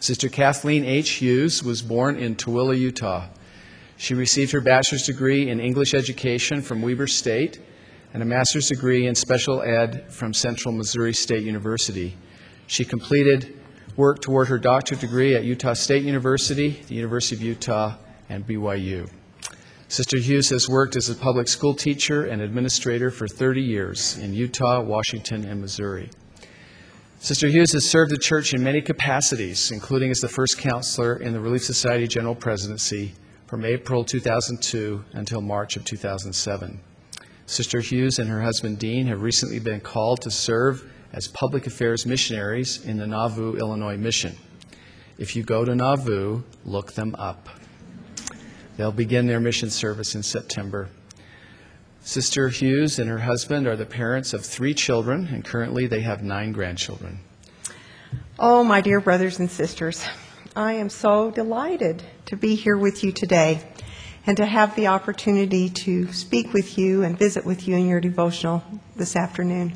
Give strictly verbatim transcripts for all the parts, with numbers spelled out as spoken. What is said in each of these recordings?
Sister Kathleen H. Hughes was born in Tooele, Utah. She received her bachelor's degree in English education from Weber State and a master's degree in special ed from Central Missouri State University. She completed work toward her doctorate degree at Utah State University, the University of Utah, and B Y U. Sister Hughes has worked as a public school teacher and administrator for thirty years in Utah, Washington, and Missouri. Sister Hughes has served the church in many capacities, including as the first counselor in the Relief Society General Presidency from April two thousand two until March of two thousand seven. Sister Hughes and her husband Dean have recently been called to serve as public affairs missionaries in the Nauvoo, Illinois mission. If you go to Nauvoo, look them up. They'll begin their mission service in September. Sister Hughes and her husband are the parents of three children, and currently they have nine grandchildren. Oh, my dear brothers and sisters, I am so delighted to be here with you today and to have the opportunity to speak with you and visit with you in your devotional this afternoon.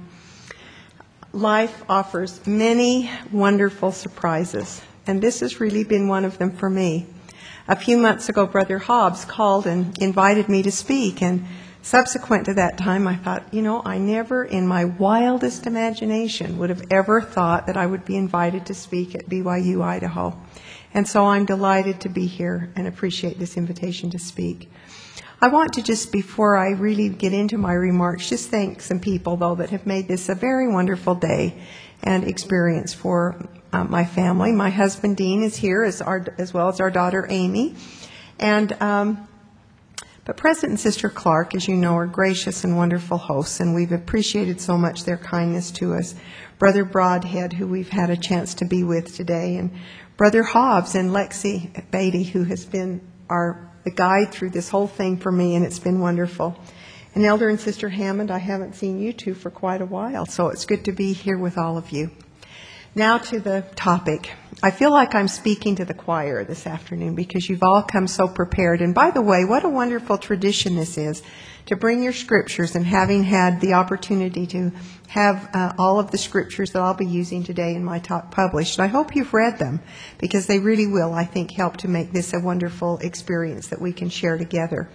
Life offers many wonderful surprises, and this has really been one of them for me. A few months ago, Brother Hobbs called and invited me to speak, and subsequent to that time, I thought, you know, I never in my wildest imagination would have ever thought that I would be invited to speak at B Y U, Idaho. And so I'm delighted to be here and appreciate this invitation to speak. I want to just, before I really get into my remarks, just thank some people, though, that have made this a very wonderful day and experience for uh, my family. My husband, Dean, is here, as, our, as well as our daughter, Amy. And um, but President and Sister Clark, as you know, are gracious and wonderful hosts, and we've appreciated so much their kindness to us. Brother Broadhead, who we've had a chance to be with today, and Brother Hobbs and Lexi Beatty, who has been our the guide through this whole thing for me, and it's been wonderful. And Elder and Sister Hammond, I haven't seen you two for quite a while, so it's good to be here with all of you. Now to the topic. I feel like I'm speaking to the choir this afternoon because you've all come so prepared. And by the way, what a wonderful tradition this is, to bring your scriptures, and having had the opportunity to have uh, all of the scriptures that I'll be using today in my talk published. I hope you've read them, because they really will, I think, help to make this a wonderful experience that we can share together.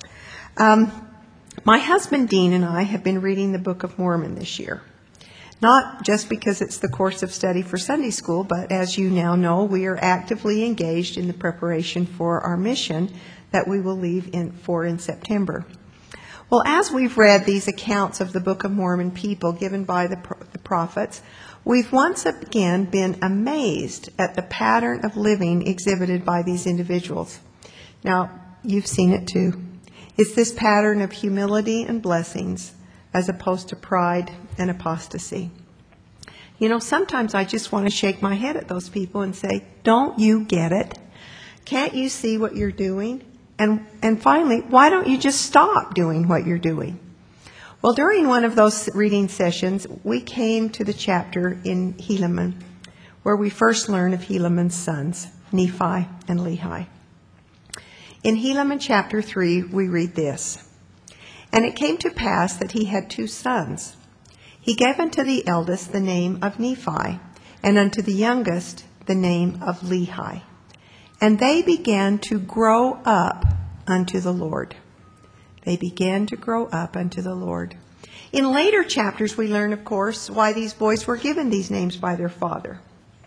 Um, my husband Dean and I have been reading the Book of Mormon this year. Not just because it's the course of study for Sunday school, but as you now know, we are actively engaged in the preparation for our mission that we will leave in, for in September. Well, as we've read these accounts of the Book of Mormon people given by the, the prophets, we've once again been amazed at the pattern of living exhibited by these individuals. Now, you've seen it too. It's this pattern of humility and blessings as opposed to pride and apostasy. You know, sometimes I just want to shake my head at those people and say, don't you get it? Can't you see what you're doing? And and finally, why don't you just stop doing what you're doing? Well, during one of those reading sessions, we came to the chapter in Helaman, where we first learn of Helaman's sons, Nephi and Lehi. In Helaman chapter three, we read this. And it came to pass that he had two sons. He gave unto the eldest the name of Nephi, and unto the youngest the name of Lehi. And they began to grow up unto the Lord. They began to grow up unto the Lord. In later chapters, we learn, of course, why these boys were given these names by their father.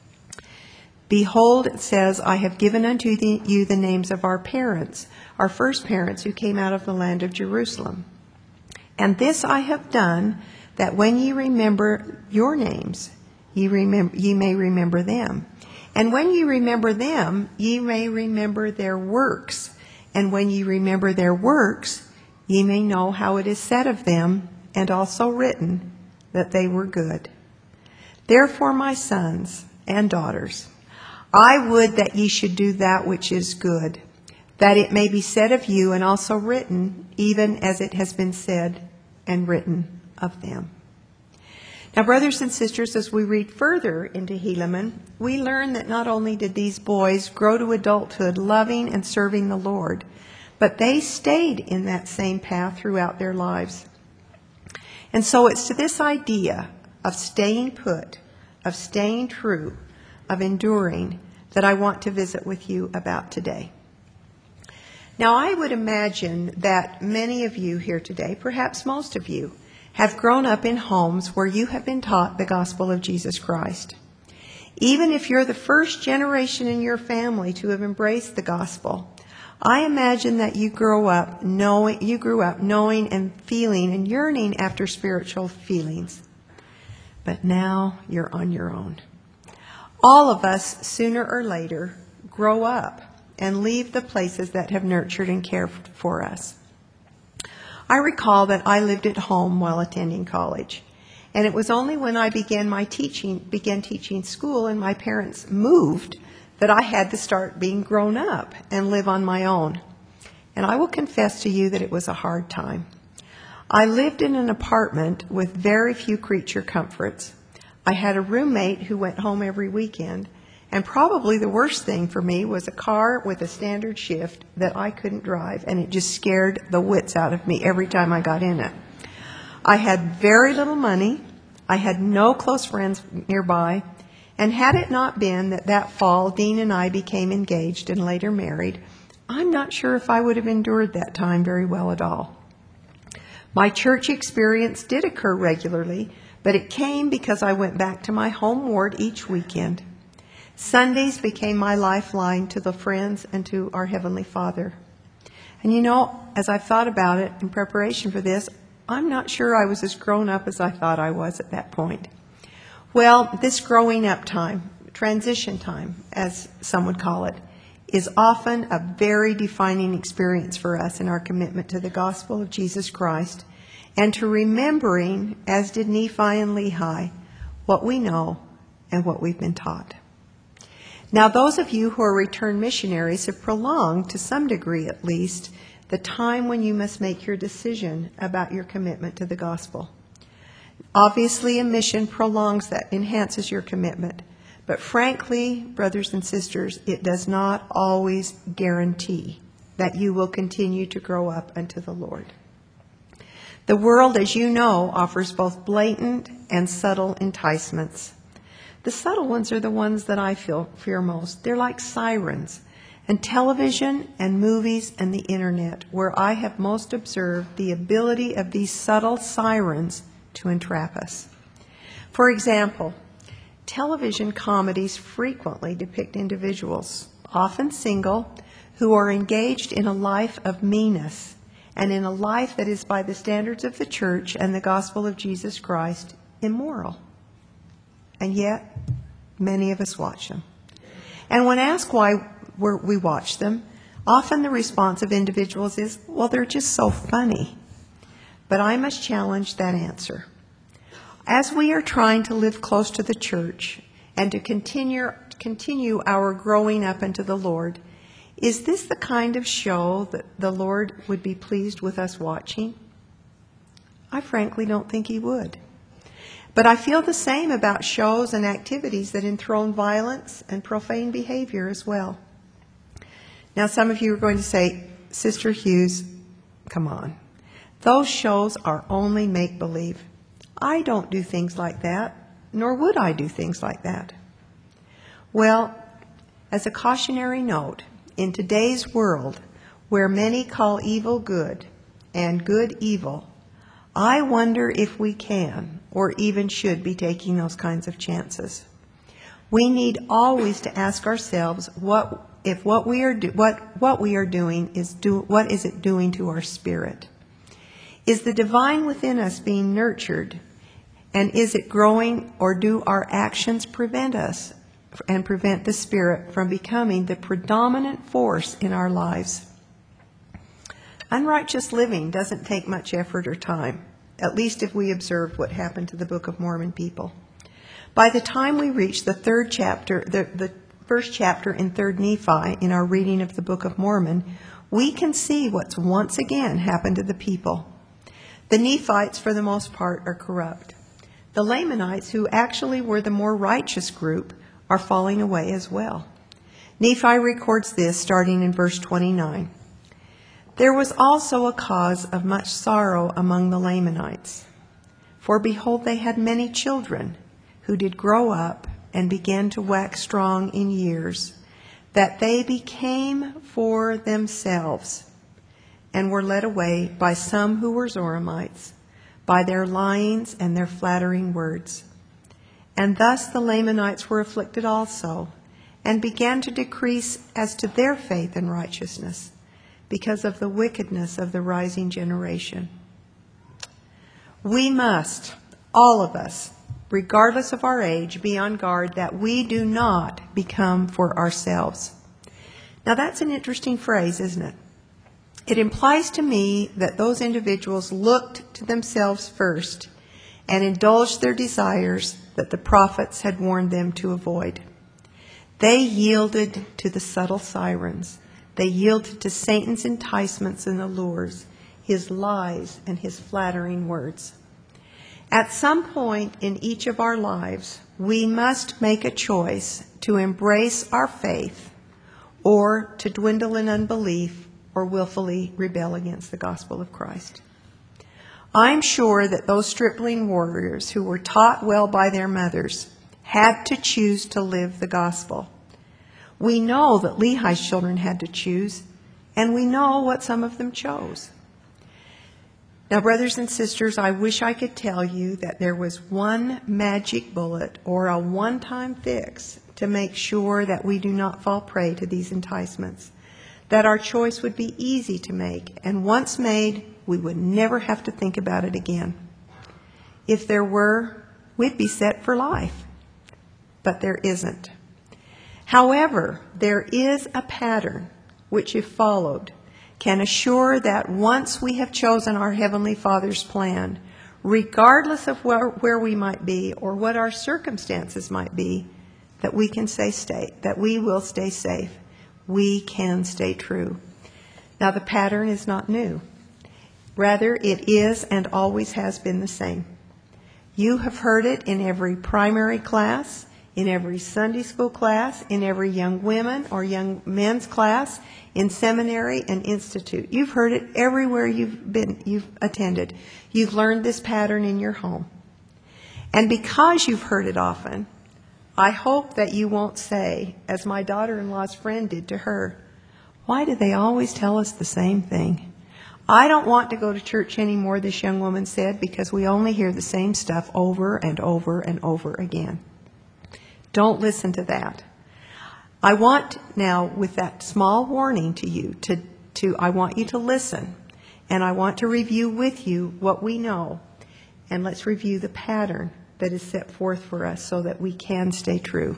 Behold, it says, I have given unto the, you the names of our parents, our first parents who came out of the land of Jerusalem. And this I have done, that when ye remember your names, ye, remember, ye may remember them. And when ye remember them, ye may remember their works. And when ye remember their works, ye may know how it is said of them, and also written, that they were good. Therefore, my sons and daughters, I would that ye should do that which is good, that it may be said of you, and also written, even as it has been said and written of them. Now, brothers and sisters, as we read further into Helaman, we learn that not only did these boys grow to adulthood loving and serving the Lord, but they stayed in that same path throughout their lives. And so it's to this idea of staying put, of staying true, of enduring, that I want to visit with you about today. Now, I would imagine that many of you here today, perhaps most of you, have grown up in homes where you have been taught the gospel of Jesus Christ. Even if you're the first generation in your family to have embraced the gospel, I imagine that you grow up knowing, you grew up knowing and feeling and yearning after spiritual feelings. But now you're on your own. All of us, sooner or later, grow up and leave the places that have nurtured and cared for us. I recall that I lived at home while attending college, and it was only when I began my teaching, began teaching school and my parents moved that I had to start being grown up and live on my own. And I will confess to you that it was a hard time. I lived in an apartment with very few creature comforts. I had a roommate who went home every weekend, and probably the worst thing for me was a car with a standard shift that I couldn't drive, and it just scared the wits out of me every time I got in it. I had very little money. I had no close friends nearby. And had it not been that that fall Dean and I became engaged and later married, I'm not sure if I would have endured that time very well at all. My church experience did occur regularly, but it came because I went back to my home ward each weekend. Sundays became my lifeline to the friends and to our Heavenly Father. And you know, as I've thought about it in preparation for this, I'm not sure I was as grown up as I thought I was at that point. Well, this growing up time, transition time, as some would call it, is often a very defining experience for us in our commitment to the gospel of Jesus Christ and to remembering, as did Nephi and Lehi, what we know and what we've been taught. Now, those of you who are returned missionaries have prolonged, to some degree at least, the time when you must make your decision about your commitment to the gospel. Obviously, a mission prolongs that, enhances your commitment. But frankly, brothers and sisters, it does not always guarantee that you will continue to grow up unto the Lord. The world, as you know, offers both blatant and subtle enticements. The subtle ones are the ones that I feel fear most. They're like sirens. And television and movies and the internet, where I have most observed the ability of these subtle sirens to entrap us. For example, television comedies frequently depict individuals, often single, who are engaged in a life of meanness and in a life that is, by the standards of the church and the gospel of Jesus Christ, immoral. And yet, many of us watch them. And when asked why we watch them, often the response of individuals is, well, they're just so funny. But I must challenge that answer. As we are trying to live close to the church and to continue, continue our growing up into the Lord, is this the kind of show that the Lord would be pleased with us watching? I frankly don't think He would. But I feel the same about shows and activities that enthrone violence and profane behavior as well. Now, some of you are going to say, Sister Hughes, come on. Those shows are only make-believe. I don't do things like that, nor would I do things like that. Well, as a cautionary note, in today's world, where many call evil good and good evil, I wonder if we can or even should be taking those kinds of chances. We need always to ask ourselves what if what we are do, what what we are doing is do what is it doing to our spirit? Is the divine within us being nurtured, and is it growing, or do our actions prevent us and prevent the Spirit from becoming the predominant force in our lives? Unrighteous living doesn't take much effort or time, at least if we observe what happened to the Book of Mormon people. By the time we reach the third chapter, the, the first chapter in Third Nephi in our reading of the Book of Mormon, we can see what's once again happened to the people. The Nephites, for the most part, are corrupt. The Lamanites, who actually were the more righteous group, are falling away as well. Nephi records this starting in verse twenty-nine. There was also a cause of much sorrow among the Lamanites. For behold, they had many children, who did grow up and began to wax strong in years, that they became for themselves and were led away by some who were Zoramites, by their lyings and their flattering words. And thus the Lamanites were afflicted also, and began to decrease as to their faith and righteousness, because of the wickedness of the rising generation. We must, all of us, regardless of our age, be on guard that we do not become for ourselves. Now that's an interesting phrase, isn't it? It implies to me that those individuals looked to themselves first and indulged their desires that the prophets had warned them to avoid. They yielded to the subtle sirens. They yielded to Satan's enticements and allures, his lies and his flattering words. At some point in each of our lives, we must make a choice to embrace our faith or to dwindle in unbelief or willfully rebel against the gospel of Christ. I'm sure that those stripling warriors who were taught well by their mothers had to choose to live the gospel. We know that Lehi's children had to choose, and we know what some of them chose. Now, brothers and sisters, I wish I could tell you that there was one magic bullet or a one-time fix to make sure that we do not fall prey to these enticements, that our choice would be easy to make, and once made, we would never have to think about it again. If there were, we'd be set for life, but there isn't. However, there is a pattern which, if followed, can assure that once we have chosen our Heavenly Father's plan, regardless of where, where we might be or what our circumstances might be, that we can stay stay, that we will stay safe. We can stay true. Now, the pattern is not new. Rather, it is and always has been the same. You have heard it in every primary class, in every Sunday school class, in every young women or young men's class, in seminary and institute. You've heard it everywhere you've been, you've attended. You've learned this pattern in your home. And because you've heard it often, I hope that you won't say, as my daughter-in-law's friend did to her, "Why do they always tell us the same thing?" "I don't want to go to church anymore," this young woman said, "because we only hear the same stuff over and over and over again." Don't listen to that. I want now, with that small warning to you, to, to I want you to listen, and I want to review with you what we know, and let's review the pattern that is set forth for us so that we can stay true.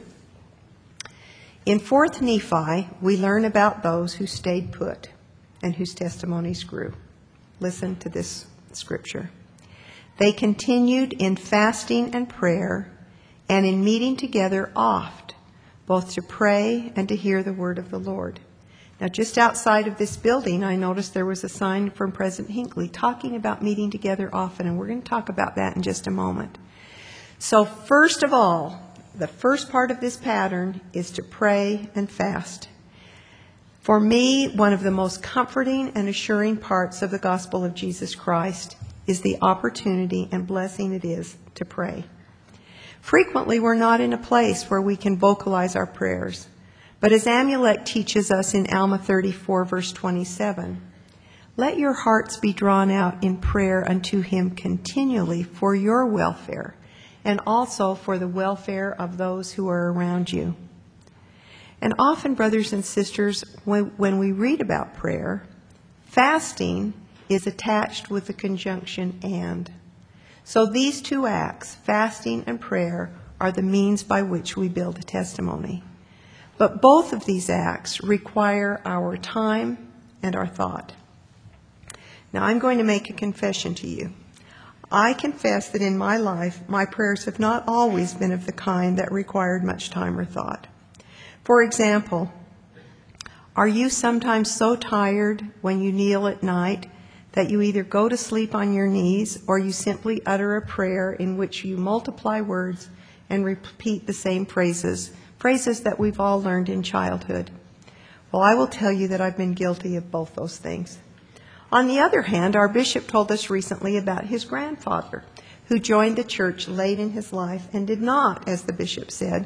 In fourth Nephi, we learn about those who stayed put and whose testimonies grew. Listen to this scripture. They continued in fasting and prayer and in meeting together oft, both to pray and to hear the word of the Lord. Now, just outside of this building, I noticed there was a sign from President Hinckley talking about meeting together often, and we're going to talk about that in just a moment. So first of all, the first part of this pattern is to pray and fast. For me, one of the most comforting and assuring parts of the gospel of Jesus Christ is the opportunity and blessing it is to pray. Frequently, we're not in a place where we can vocalize our prayers. But as Amulek teaches us in Alma thirty-four, verse twenty-seven, let your hearts be drawn out in prayer unto him continually for your welfare, and also for the welfare of those who are around you. And often, brothers and sisters, when, when we read about prayer, fasting is attached with the conjunction and. So these two acts, fasting and prayer, are the means by which we build a testimony. But both of these acts require our time and our thought. Now, I'm going to make a confession to you. I confess that in my life, my prayers have not always been of the kind that required much time or thought. For example, are you sometimes so tired when you kneel at night that you either go to sleep on your knees or you simply utter a prayer in which you multiply words and repeat the same phrases, phrases that we've all learned in childhood? Well, I will tell you that I've been guilty of both those things. On the other hand, our bishop told us recently about his grandfather, who joined the church late in his life and did not, as the bishop said,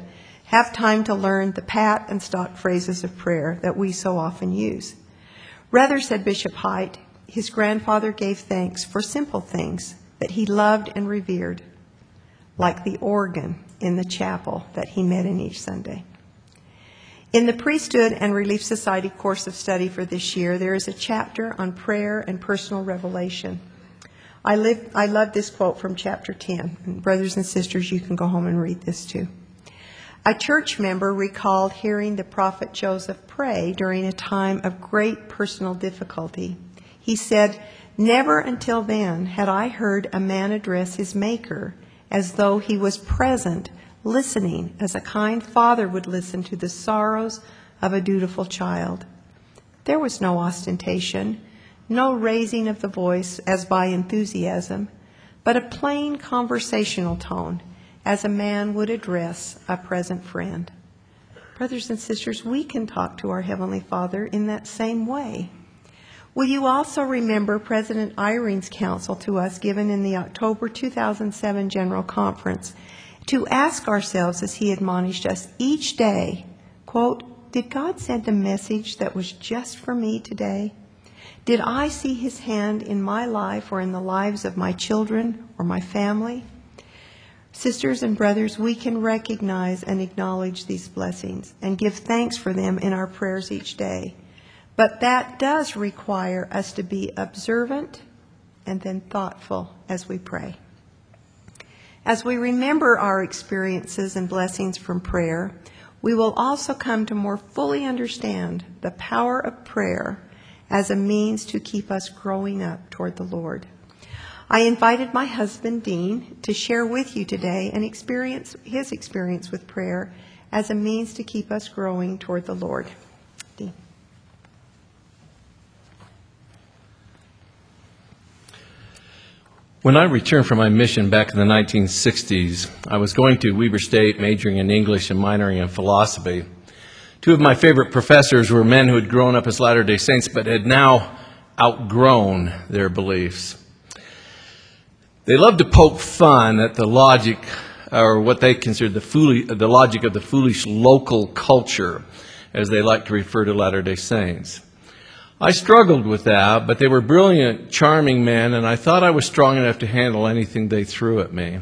have time to learn the pat and stock phrases of prayer that we so often use. Rather, said Bishop Haidt, his grandfather gave thanks for simple things that he loved and revered, like the organ in the chapel that he met in each Sunday. In the Priesthood and Relief Society course of study for this year, there is a chapter on prayer and personal revelation. I, live, I love this quote from chapter ten. And brothers and sisters, you can go home and read this too. A church member recalled hearing the prophet Joseph pray during a time of great personal difficulty. He said, "Never until then had I heard a man address his Maker as though he was present, listening as a kind father would listen to the sorrows of a dutiful child. There was no ostentation, no raising of the voice as by enthusiasm, but a plain conversational tone as a man would address a present friend." Brothers and sisters, we can talk to our Heavenly Father in that same way. Will you also remember President Irene's counsel to us given in the October two thousand seven General Conference to ask ourselves, as he admonished us each day, quote, "Did God send a message that was just for me today? Did I see his hand in my life or in the lives of my children or my family?" Sisters and brothers, we can recognize and acknowledge these blessings and give thanks for them in our prayers each day. But that does require us to be observant and then thoughtful as we pray. As we remember our experiences and blessings from prayer, we will also come to more fully understand the power of prayer as a means to keep us growing up toward the Lord. I invited my husband, Dean, to share with you today an experience, his experience with prayer as a means to keep us growing toward the Lord. Dean. When I returned from my mission back in the nineteen sixties, I was going to Weber State, majoring in English and minoring in philosophy. Two of my favorite professors were men who had grown up as Latter-day Saints but had now outgrown their beliefs. They loved to poke fun at the logic, or what they considered the, foolish, the logic of the foolish local culture, as they like to refer to Latter-day Saints. I struggled with that, but they were brilliant, charming men, and I thought I was strong enough to handle anything they threw at me.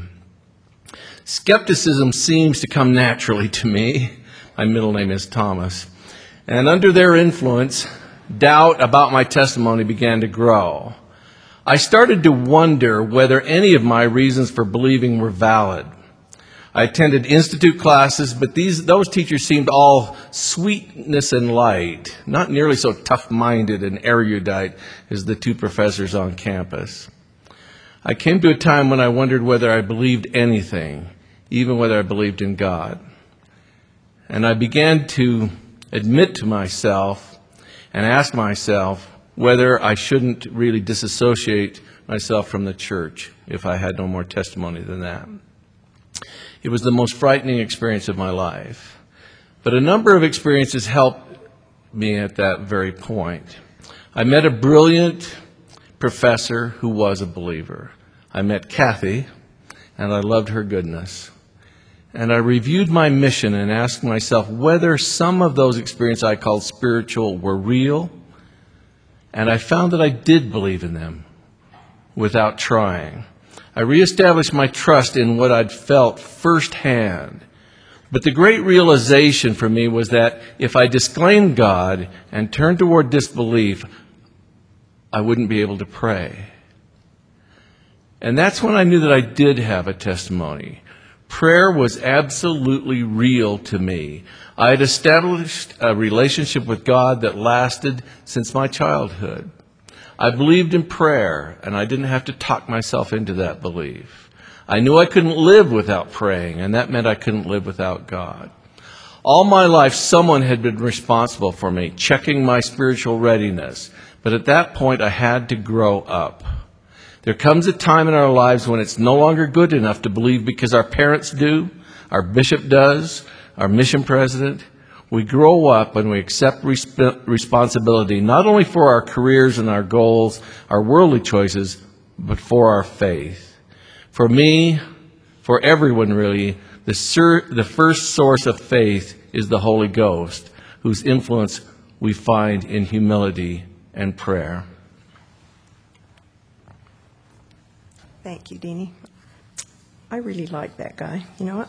Skepticism seems to come naturally to me. My middle name is Thomas. And under their influence, doubt about my testimony began to grow. I started to wonder whether any of my reasons for believing were valid. I attended institute classes, but these those teachers seemed all sweetness and light, not nearly so tough-minded and erudite as the two professors on campus. I came to a time when I wondered whether I believed anything, even whether I believed in God. And I began to admit to myself and ask myself whether I shouldn't really disassociate myself from the church if I had no more testimony than that. It was the most frightening experience of my life. But a number of experiences helped me at that very point. I met a brilliant professor who was a believer. I met Kathy, and I loved her goodness. And I reviewed my mission and asked myself whether some of those experiences I called spiritual were real. And I found that I did believe in them without trying. I reestablished my trust in what I'd felt firsthand. But the great realization for me was that if I disclaimed God and turned toward disbelief, I wouldn't be able to pray. And that's when I knew that I did have a testimony. Prayer was absolutely real to me. I had established a relationship with God that lasted since my childhood. I believed in prayer, and I didn't have to talk myself into that belief. I knew I couldn't live without praying, and that meant I couldn't live without God. All my life, someone had been responsible for me, checking my spiritual readiness. But at that point, I had to grow up. There comes a time in our lives when it's no longer good enough to believe because our parents do, our bishop does, our mission president. We grow up and we accept resp- responsibility not only for our careers and our goals, our worldly choices, but for our faith. For me, for everyone really, The, sur- the first source of faith is the Holy Ghost, whose influence we find in humility and prayer. Thank you, Deanie. I really like that guy. You know what?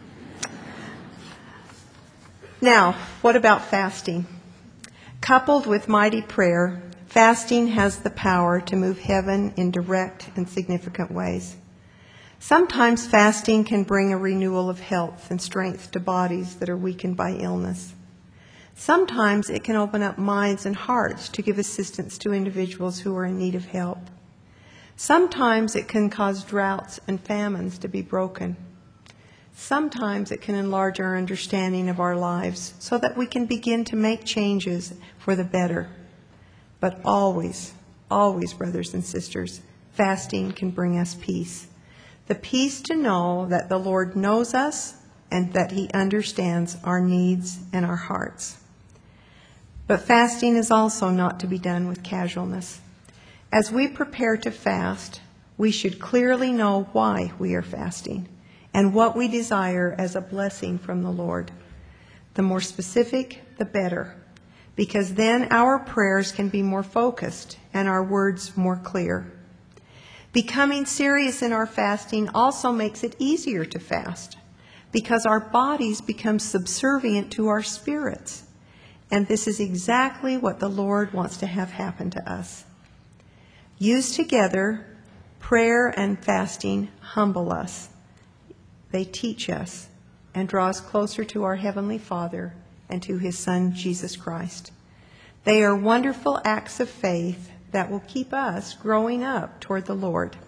Now, what about fasting? Coupled with mighty prayer, fasting has the power to move heaven in direct and significant ways. Sometimes fasting can bring a renewal of health and strength to bodies that are weakened by illness. Sometimes it can open up minds and hearts to give assistance to individuals who are in need of help. Sometimes it can cause droughts and famines to be broken. Sometimes it can enlarge our understanding of our lives so that we can begin to make changes for the better. But always, always, brothers and sisters, fasting can bring us peace. The peace to know that the Lord knows us and that He understands our needs and our hearts. But fasting is also not to be done with casualness. As we prepare to fast, we should clearly know why we are fasting and what we desire as a blessing from the Lord. The more specific, the better, because then our prayers can be more focused and our words more clear. Becoming serious in our fasting also makes it easier to fast, because our bodies become subservient to our spirits. And this is exactly what the Lord wants to have happen to us. Used together, prayer and fasting humble us. They teach us and draw us closer to our Heavenly Father and to His Son, Jesus Christ. They are wonderful acts of faith that will keep us growing up toward the Lord.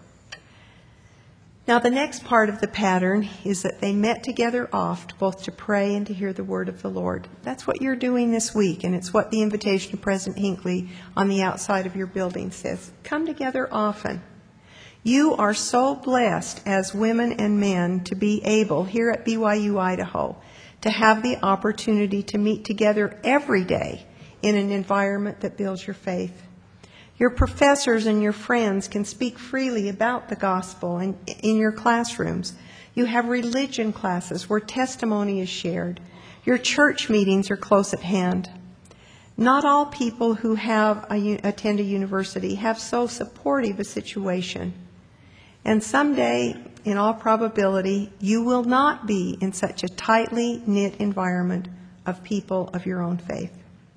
Now, the next part of the pattern is that they met together oft, both to pray and to hear the word of the Lord. That's what you're doing this week, and it's what the invitation to President Hinckley on the outside of your building says. Come together often. You are so blessed as women and men to be able, here at B Y U Idaho, to have the opportunity to meet together every day in an environment that builds your faith. Your professors and your friends can speak freely about the gospel in, in your classrooms. You have religion classes where testimony is shared. Your church meetings are close at hand. Not all people who have a, attend a university have so supportive a situation. And someday, in all probability, you will not be in such a tightly knit environment of people of your own faith.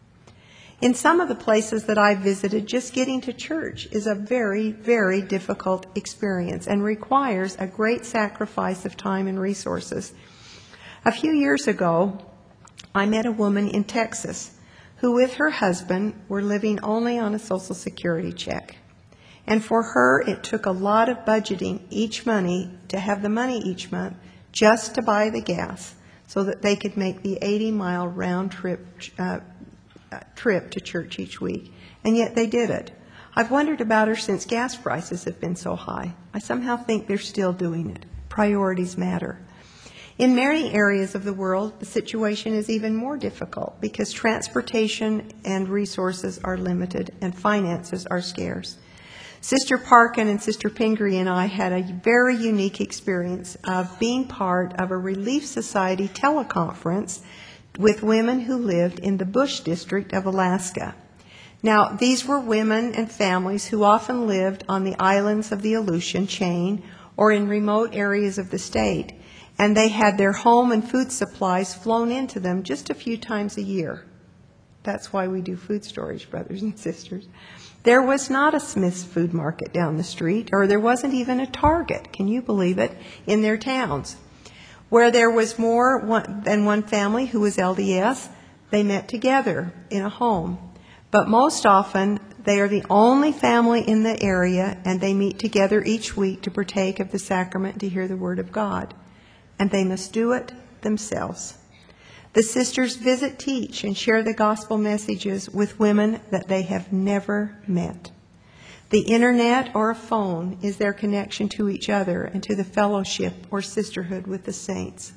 In some of the places that I've visited, just getting to church is a very, very difficult experience and requires a great sacrifice of time and resources. A few years ago, I met a woman in Texas who, with her husband, were living only on a Social Security check. And for her, it took a lot of budgeting each money to have the money each month just to buy the gas so that they could make the eighty-mile round trip uh, trip to church each week, and yet they did it. I've wondered about her since gas prices have been so high. I somehow think they're still doing it. Priorities matter. In many areas of the world, the situation is even more difficult because transportation and resources are limited and finances are scarce. Sister Parkin and Sister Pingree and I had a very unique experience of being part of a Relief Society teleconference with women who lived in the Bush District of Alaska. Now, these were women and families who often lived on the islands of the Aleutian chain or in remote areas of the state, and they had their home and food supplies flown into them just a few times a year. That's why we do food storage, brothers and sisters. There was not a Smith's Food Market down the street, or there wasn't even a Target, can you believe it, in their towns. Where there was more one, than one family who was L D S, they met together in a home. But most often, they are the only family in the area, and they meet together each week to partake of the sacrament, to hear the word of God. And they must do it themselves. The sisters visit, teach, and share the gospel messages with women that they have never met. The internet or a phone is their connection to each other and to the fellowship or sisterhood with the saints.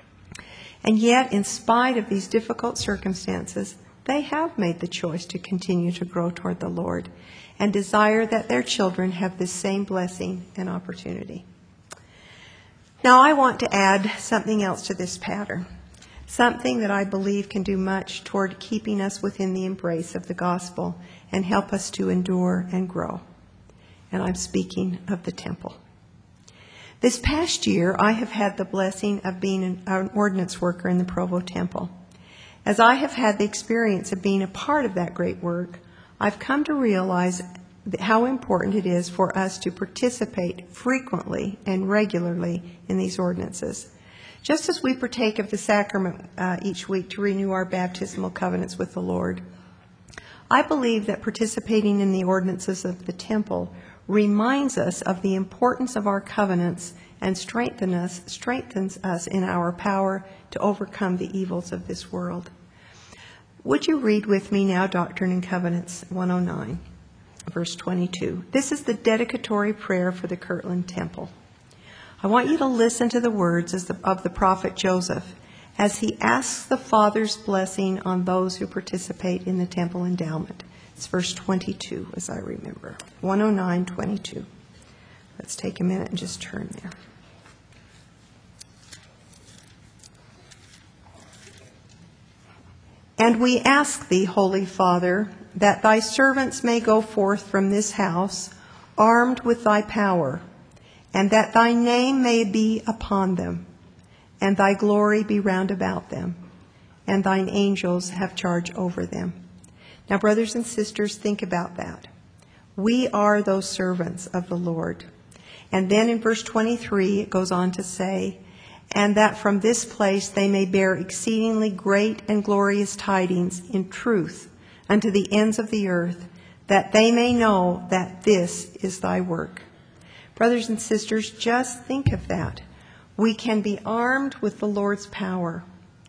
And yet, in spite of these difficult circumstances, they have made the choice to continue to grow toward the Lord and desire that their children have this same blessing and opportunity. Now, I want to add something else to this pattern, something that I believe can do much toward keeping us within the embrace of the gospel and help us to endure and grow. And I'm speaking of the temple. This past year, I have had the blessing of being an, an ordinance worker in the Provo Temple. As I have had the experience of being a part of that great work, I've come to realize how important it is for us to participate frequently and regularly in these ordinances. Just as we partake of the sacrament uh, each week to renew our baptismal covenants with the Lord, I believe that participating in the ordinances of the temple reminds us of the importance of our covenants and strengthen us, strengthens us in our power to overcome the evils of this world. Would you read with me now Doctrine and Covenants one oh nine, verse twenty-two. This is the dedicatory prayer for the Kirtland Temple. I want you to listen to the words of the prophet Joseph as he asks the Father's blessing on those who participate in the temple endowment. It's verse twenty-two, as I remember. one oh nine, twenty-two. Let's take a minute and just turn there. And we ask thee, Holy Father, that thy servants may go forth from this house armed with thy power, and that thy name may be upon them, and thy glory be round about them, and thine angels have charge over them. Now, brothers and sisters, think about that. We are those servants of the Lord. And then in verse twenty-three, it goes on to say, and that from this place they may bear exceedingly great and glorious tidings in truth unto the ends of the earth, that they may know that this is thy work. Brothers and sisters, just think of that. We can be armed with the Lord's power.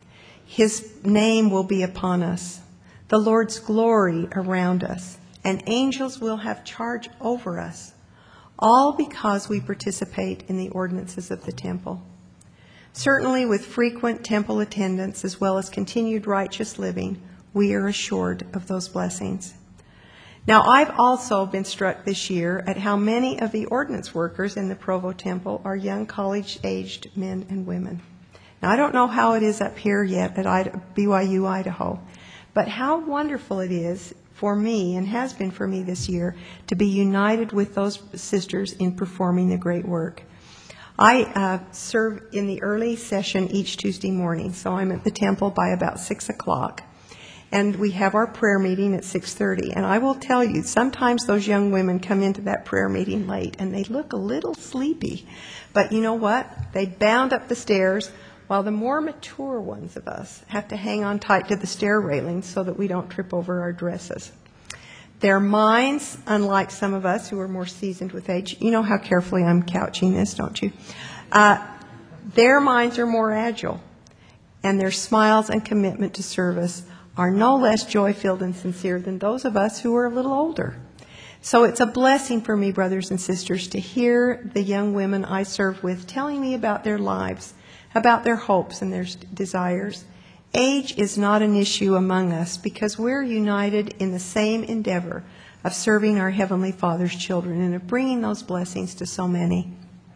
His name will be upon us, the Lord's glory around us, and angels will have charge over us, all because we participate in the ordinances of the temple. Certainly, with frequent temple attendance as well as continued righteous living, we are assured of those blessings. Now, I've also been struck this year at how many of the ordinance workers in the Provo Temple are young college-aged men and women. Now, I don't know how it is up here yet at B Y U, Idaho, but how wonderful it is for me, and has been for me this year, to be united with those sisters in performing the great work. I uh, serve in the early session each Tuesday morning, so I'm at the temple by about six o'clock. And we have our prayer meeting at six thirty. And I will tell you, sometimes those young women come into that prayer meeting late, and they look a little sleepy. But you know what? They bound up the stairs, while the more mature ones of us have to hang on tight to the stair railings so that we don't trip over our dresses. Their minds, unlike some of us who are more seasoned with age, you know how carefully I'm couching this, don't you? Uh, their minds are more agile, and their smiles and commitment to service are no less joy-filled and sincere than those of us who are a little older. So it's a blessing for me, brothers and sisters, to hear the young women I serve with telling me about their lives, about their hopes and their desires. Age is not an issue among us because we're united in the same endeavor of serving our Heavenly Father's children and of bringing those blessings to so many.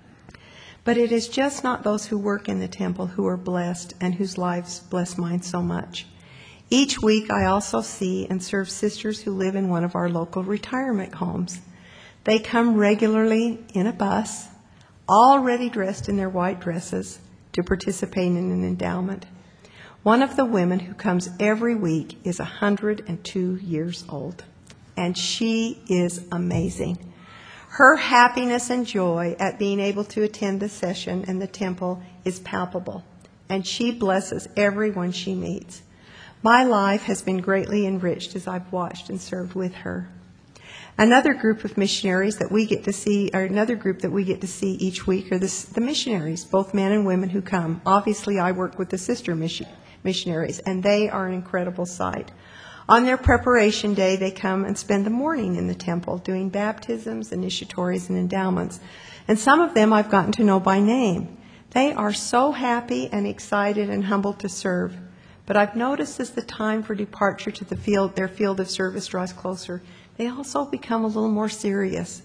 But it is just not those who work in the temple who are blessed and whose lives bless mine so much. Each week I also see and serve sisters who live in one of our local retirement homes. They come regularly in a bus, already dressed in their white dresses, to participate in an endowment. One of the women who comes every week is one hundred two years old, and she is amazing. Her happiness and joy at being able to attend the session and the temple is palpable, and she blesses everyone she meets. My life has been greatly enriched as I've watched and served with her. Another group of missionaries that we get to see, or another group that we get to see each week are the, the missionaries, both men and women who come. Obviously, I work with the sister mission, missionaries, and they are an incredible sight. On their preparation day, they come and spend the morning in the temple doing baptisms, initiatories, and endowments. And some of them I've gotten to know by name. They are so happy and excited and humbled to serve. But I've noticed as the time for departure to the field, their field of service draws closer, they also become a little more serious.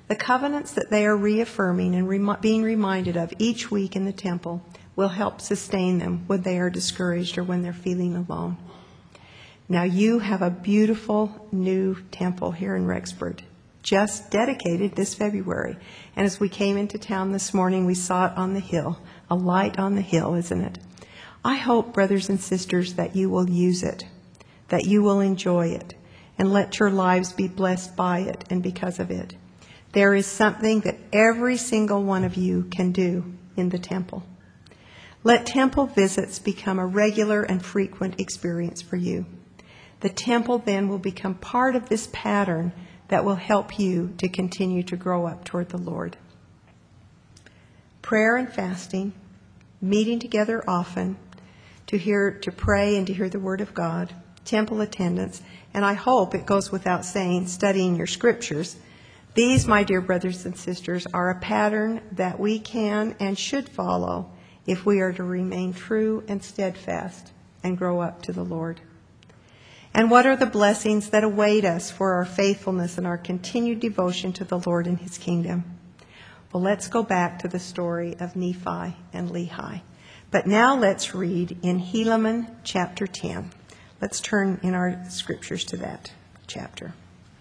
The covenants that they are reaffirming and rem- being reminded of each week in the temple will help sustain them when they are discouraged or when they're feeling alone. Now you have a beautiful new temple here in Rexford, just dedicated this February. And as we came into town this morning, we saw it on the hill, a light on the hill, isn't it? I hope, brothers and sisters, that you will use it, that you will enjoy it, and let your lives be blessed by it and because of it. There is something that every single one of you can do in the temple. Let temple visits become a regular and frequent experience for you. The temple then will become part of this pattern that will help you to continue to grow up toward the Lord. Prayer and fasting, meeting together often to hear, to pray and to hear the Word of God, temple attendance, and I hope it goes without saying, studying your scriptures. These, my dear brothers and sisters, are a pattern that we can and should follow if we are to remain true and steadfast and grow up to the Lord. And what are the blessings that await us for our faithfulness and our continued devotion to the Lord and His kingdom? Well, let's go back to the story of Nephi and Lehi. But now let's read in Helaman chapter ten. Let's turn in our scriptures to that chapter.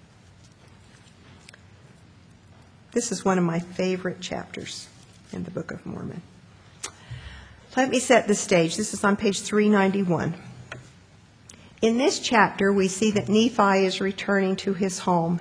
This is one of my favorite chapters in the Book of Mormon. Let me set the stage. This is on page three ninety-one. In this chapter, we see that Nephi is returning to his home,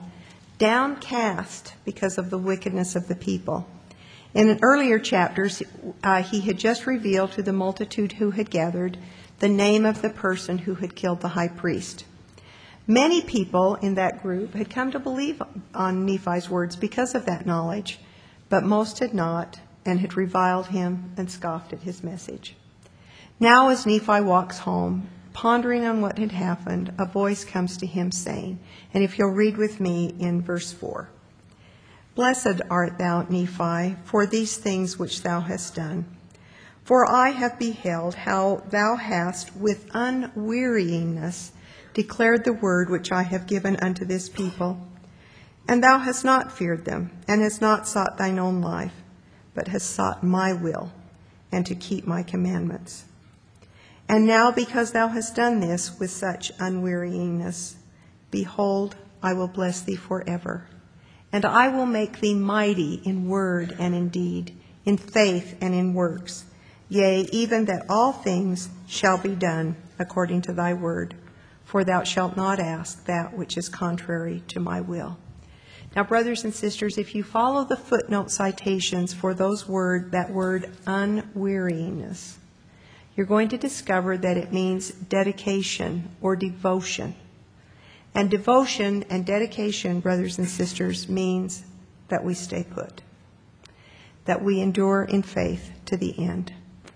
downcast because of the wickedness of the people. In earlier chapters, uh, he had just revealed to the multitude who had gathered the name of the person who had killed the high priest. Many people in that group had come to believe on Nephi's words because of that knowledge, but most had not and had reviled him and scoffed at his message. Now as Nephi walks home, pondering on what had happened, a voice comes to him saying, and if you'll read with me in verse four, "Blessed art thou, Nephi, for these things which thou hast done. For I have beheld how thou hast with unwearyingness declared the word which I have given unto this people. And thou hast not feared them, and hast not sought thine own life, but hast sought my will, and to keep my commandments. And now because thou hast done this with such unwearyingness, behold, I will bless thee forever. And I will make thee mighty in word and in deed, in faith and in works. Yea, even that all things shall be done according to thy word. For thou shalt not ask that which is contrary to my will." Now, brothers and sisters, if you follow the footnote citations for those word, that word unwearyingness, you're going to discover that it means dedication or devotion. And devotion and dedication, brothers and sisters, means that we stay put, that we endure in faith to the end.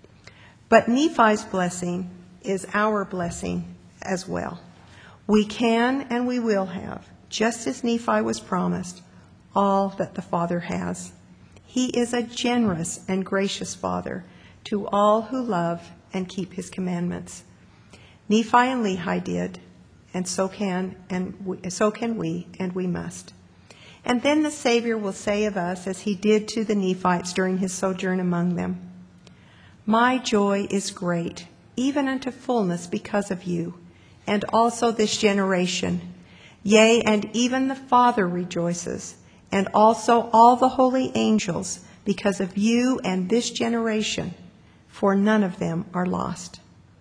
But Nephi's blessing is our blessing as well. We can and we will have, just as Nephi was promised, all that the Father has. He is a generous and gracious Father to all who love and keep his commandments. Nephi and Lehi did, and so can and we, so can we, and we must. And then the Savior will say of us, as he did to the Nephites during his sojourn among them, "My joy is great, even unto fullness because of you, and also this generation. Yea, and even the Father rejoices, and also all the holy angels, because of you and this generation, for none of them are lost."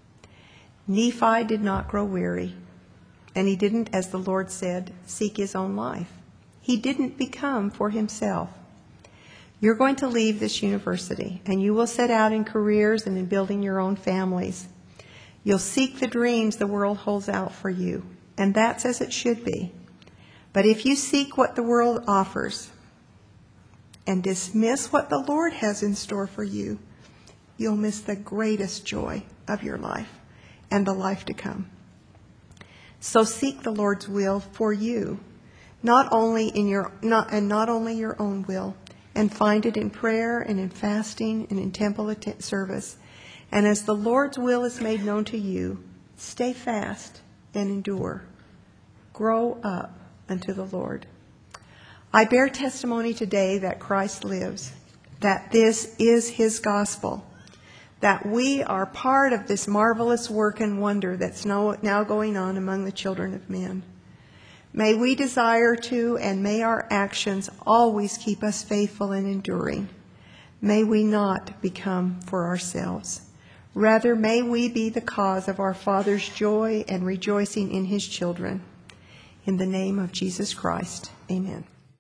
Nephi did not grow weary, and he didn't, as the Lord said, seek his own life. He didn't become for himself. You're going to leave this university, and you will set out in careers and in building your own families. You'll seek the dreams the world holds out for you, and that's as it should be. But if you seek what the world offers and dismiss what the Lord has in store for you, you'll miss the greatest joy of your life and the life to come. So seek the Lord's will for you, not only in your not and not only your own will, and find it in prayer and in fasting and in temple att- service. And as the Lord's will is made known to you, stay fast and endure. Grow up unto the Lord. I bear testimony today that Christ lives, that this is his gospel, that we are part of this marvelous work and wonder that's now now going on among the children of men. May we desire to, and may our actions always keep us faithful and enduring. May we not become for ourselves. Rather, may we be the cause of our Father's joy and rejoicing in his children. In the name of Jesus Christ, amen.